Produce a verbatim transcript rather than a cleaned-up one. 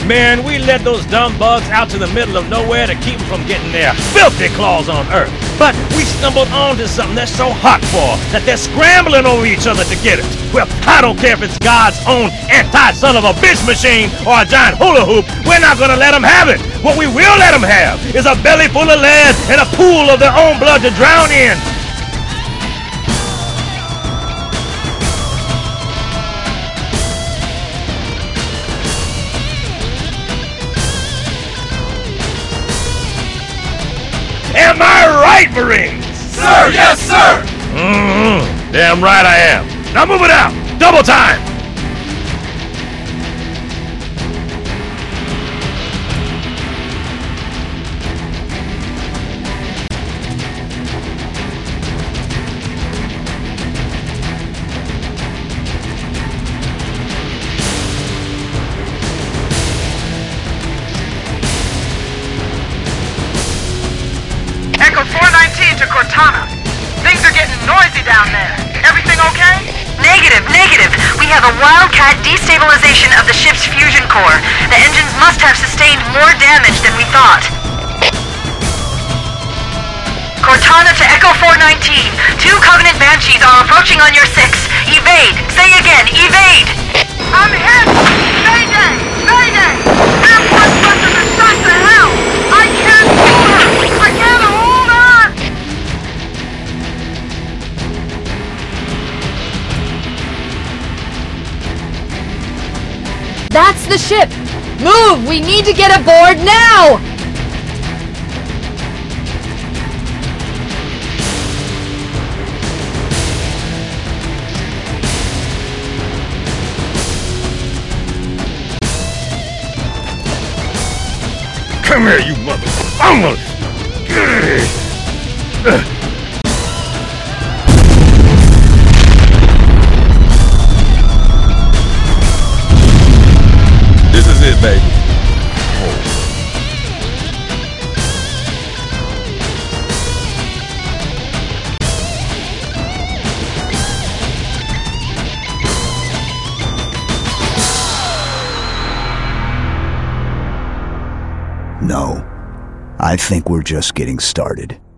Man, we let those dumb bugs out to the middle of nowhere to keep them from getting their filthy claws on Earth. But we stumbled onto something that's so hot for that they're scrambling over each other to get it. Well, I don't care if it's God's own anti-son of a bitch machine or a giant hula hoop. We're not gonna let them have it. What we will let them have is a belly full of lead and a pool of their own blood to drown in. Am I right, Marines? Sir, yes, sir! Mm-hmm. Damn right I am. Now move it out. Double time. Echo four nineteen to Cortana. Things are getting noisy down there. Everything okay? Negative, negative. We have a Wildcat destabilization of the ship's fusion core. The engines must have sustained more damage than we thought. Cortana to Echo four nineteen. Two Covenant Banshees are approaching on your six. Evade. Say again, evade. I'm hit! Mayday! Mayday! Air Force buses are shot to hell! I can't hold her! I can't hold her! That's the ship! Move! We need to get aboard now! Come here, you motherfucker! This is it, baby. No, I think we're just getting started.